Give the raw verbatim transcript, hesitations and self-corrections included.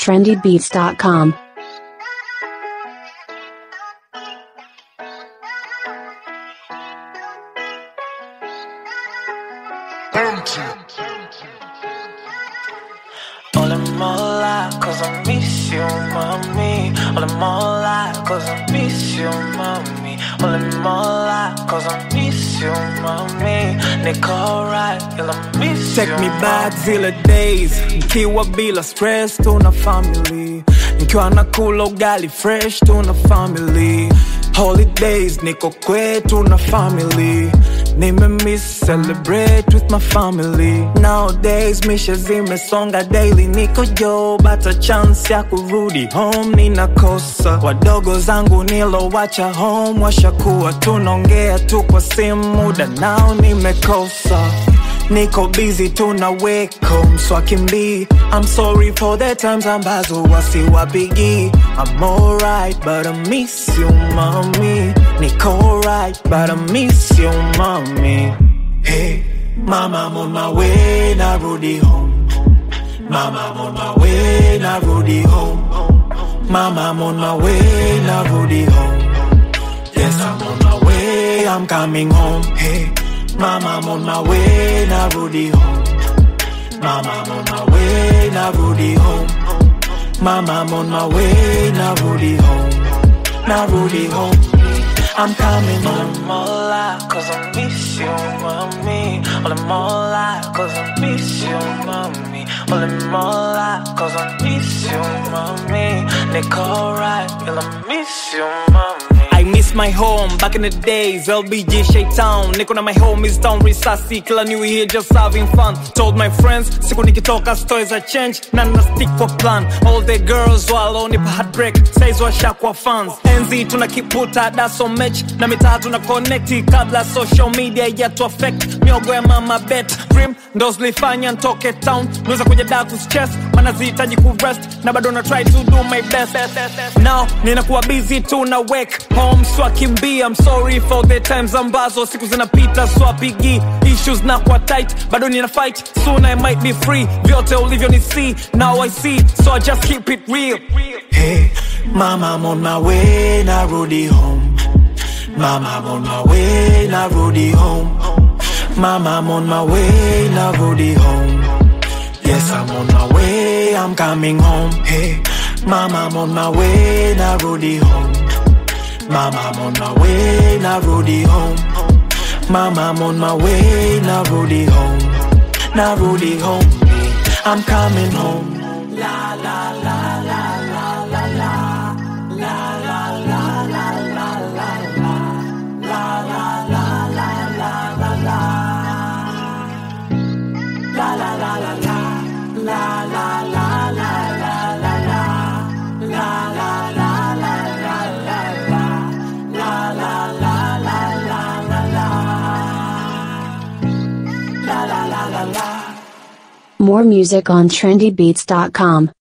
trendy beats dot com. All in my life, cause I miss you, mommy. All in my life, cause I miss you, mommy. All in my life, cause I miss you, mommy. Niko alright, yeah, I miss Take you, me back mommy. zile days nikiwa bila stress, tuna family. Nikiwa nakula ugali fresh, tuna family. Holidays niko kwetu na family. Nimemiss celebrate with my family. Nowadays misha zimesonga daily, niko job, hata chance ya kurudi home ninakosa. Wadogo zangu nilowacha home washakuwa, tunaongea tu kwa simu, muda nao nimekosa. Niko busy tunaweka home so I can be. I'm sorry for the times ambazo wasiwapigi. I'm alright but I miss you, mommy. Niko alright but I miss you, mommy. Hey, mama, I'm on my way, narudi home. Mama, I'm on my way, narudi home. Mama, I'm on my way, narudi home. Yes, I'm on my way, I'm coming home. Hey, mama, I'm on my way, narudi home. Mama, I'm on my way, narudi home. Mama, I'm on my way, narudi home. Narudi home. I'm coming All home. in my life, cause I miss you, mommy. All in my life, cause I miss you, mommy. All in my life, cause I miss you, mommy. Niko alright, yeah, I miss you, mommy. I miss my home, back in the days, L B G, Shaytown. Niko na my home is down, risasi, kila new year just having fun. Told my friends, siku nikitoka stories are change, na na stick kwa plan. All the girls walonipa heartbreak, says washakwa fans. Enzi tunakiputa, that's so much, na mitaa tuna connecti, kabla social media yetu affect. Miogo ya mama bet, dream, ndo zilifanya ntoke town. Nweza kuja da kustress, mana zihitaji kurest, na bado na try to do my best. Now, ninakuwa busy tunaweka home so I can be. I'm sorry for the times ambazo siku zinapita so apigi. Issues na kwa tight, bado nina fight, soon I might be free. Vyote ulivyo ni see, now I see, so I just keep it real. Hey, mama, I'm on my way, narudi home. Mama, I'm on my way, narudi home. Mama, I'm on my way, narudi home. Yes, I'm on my way, I'm coming home. Hey, mama, I'm on my way, narudi home. Mama, I'm on my way, narudi home. Mama, I'm on my way, narudi home. Narudi home. I'm coming home. La la la la la la la. La la la la la la la. La la la la la la la. La la la la la. La la la la la la la. La la la la la la la. La la la la la la la. La la la la la. More music on trendy beats dot com.